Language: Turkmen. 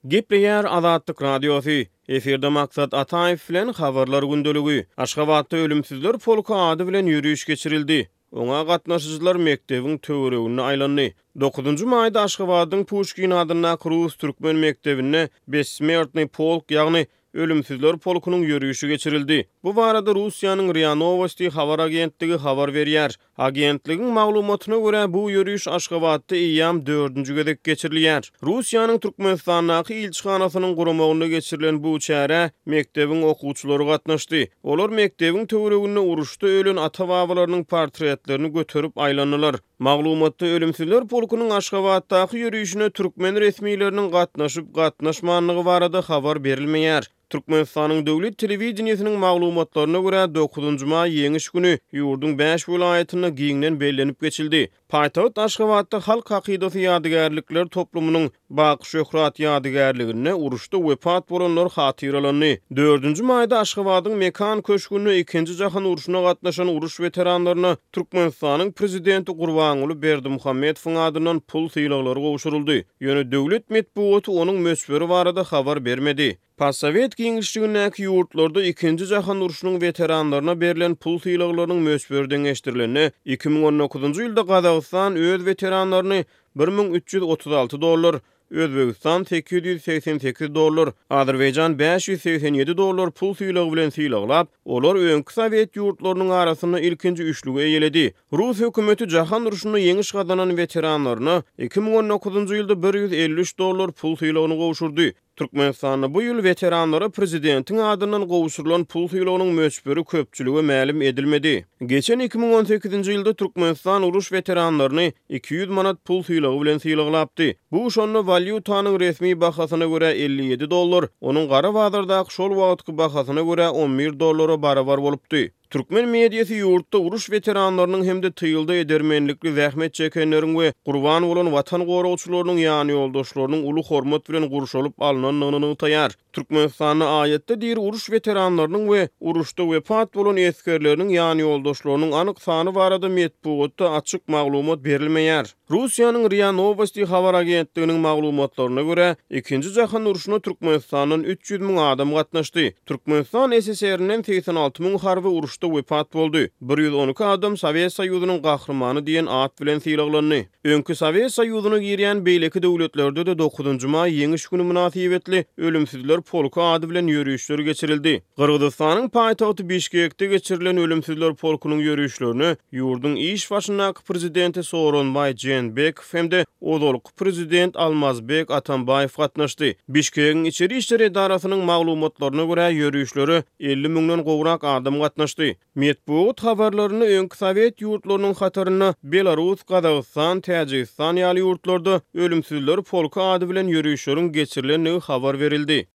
Gepleyer Azatlyk Radiosu. Eferde maksat Ataev bilen habarlar gündölügi. Aşgabatda ölümsüzler polku ady bilen ýürüýüş geçirildi. Oňa gatnaşyjylar mekdebiň töweregine aýlandy. 9-njy maýda Aşgabatyň Puşkin adyna Rus türkmen mektebine besmertny polk ýagny ölümsüzler polkunyň ýürüýüşi geçirildi. Bu barada Russiýanyň RIA Novosti habar agentligi habar berýär. Agentligiň maglumatyna görä bu ýürüýüş Aşgabatda iýam 4-nji gezek geçirilýär. Russiýanyň Türkmenistanyň ilçihanasynyň guramagyna geçirilen bu çäre mekdebiň okuwçylary gatnaşdy. Olar mekdebiň töweregine uruşda ölen ata-babalarynyň portretlerini göterip aýlandylar. Maglumatda ölümsüzler polkunyň Aşgabatdaky ýürüýüşine türkmen resmiýetleriniň gatnaşyp gatnaşmanlygy barada habar berilmeýär. Türkmenistanyň döwlet telewizionynyň maglumatlaryna görä 9-njy maý ýeňiş güni ýurdun 5 vilayatyna giňden bellenip geçildi. Paýtagat Aşgabatda halk hakydasy ýadygärlikler toplumynyň Baky Şöhrat ýadygärligine uruşda wepat bolanlar hatyralandy. 4-nji maýda Aşgabatyň Mekan köşkünde 2-nji jahan uruşuna gatnaşan uruş weteranlaryna Türkmenistanyň prezidenti Gurbanuly Berdimuhammedowyň adynan pul sylaglary gowşuruldy. Ýöne döwlet medeniýeti onuň mösberi barada habar bermedi. Passowet giňişligindäki ýurtlarda 2-nji jahan uruşunyň weteranlaryna berilen pul sylaklarynyň mösberden geçirilenini 2019-njy ýylda Gazagystan öz weteranlaryny $1336, Özbegistan $888, Azerbaycan $587 pul sylagy bilen sylaglap, olar öňkü Sowet ýurtlarynyň arasyna ilkinji üçlüge eýeledi. Rus hökümeti jahan uruşuny ýeňiş gazanan weteranlaryna 2019-njy ýylda $153 pul sylagyny gowşurdy. Türkmenistanyň bu ýyl weteranlary prezidentiň adynyň gowşurulan pul sylagynyň mösberi köpçüligi ma'lum edilmedi. Geçen 2018-nji ýylda Türkmenistan uruş weteranlaryny 200 manat pul sylagy bilen sylaglapdy. Bu şonda valyutanyň resmi bahasyna görä $57, onuň gara bazardaky şol wagtky bahasyna görä $11 barabar bolupdy. Türkmen mediýasy ýurtda uruş weteranlarynyň hemde tyýylda edermenlikli zähmet çekenleriň we gurban bolan watan goragçylarynyň ýany ýoldaşlarynyň uly hormat bilen gurşalyp alynanyny taýýar. Türkmenistanyň aýatda diýir uruş weteranlarynyň we uruşda wepat bolan eskerleriniň ýany ýoldaşlarynyň anyk sany barada medeniýetde açyk maglumat berilmeýär. Russiýanyň RIA Novosti habar agentliginiň maglumatlaryna görä, 2-nji jahan uruşuna Türkmenistanyň 300 000 adam gatnaşdy. Türkmenistan SSR-niň 86 000 harby uruşda wepat boldy. 112 adam Sowet Soýuzynyň gahrymany diýen at bilen sylaglany. Öňkü Sowet Soýuzyny girýän beýleki döwletlerde de 9-njy maý ýeňiş güni münasibetli ölümsüzler polku ady bilen ýürüýüşler geçirildi. Kırgızstanyň paýtagty Bişkekde geçirilen ölümsüzler polkunyň ýürüýüşlerini ýurdun iş başyndaky prezidenti Sooronbay Jeenbekow hemde odolky prezident Almazbek Atambayew gatnaşdy. Bişkekiň içeri işler edarasynyň maglumatlaryna görä ýürüýüşleri 50 000-den gowrak adam gatnaşdy. Medeniýet habarlaryny öňkü Sowet ýurtlarynyň hataryna Belarus, Gazagystan, Täjikistan ýaly ýurtlarda ölümsüzler polku ady bilen ýürüýüşleriň geçirilenligi habar berildi.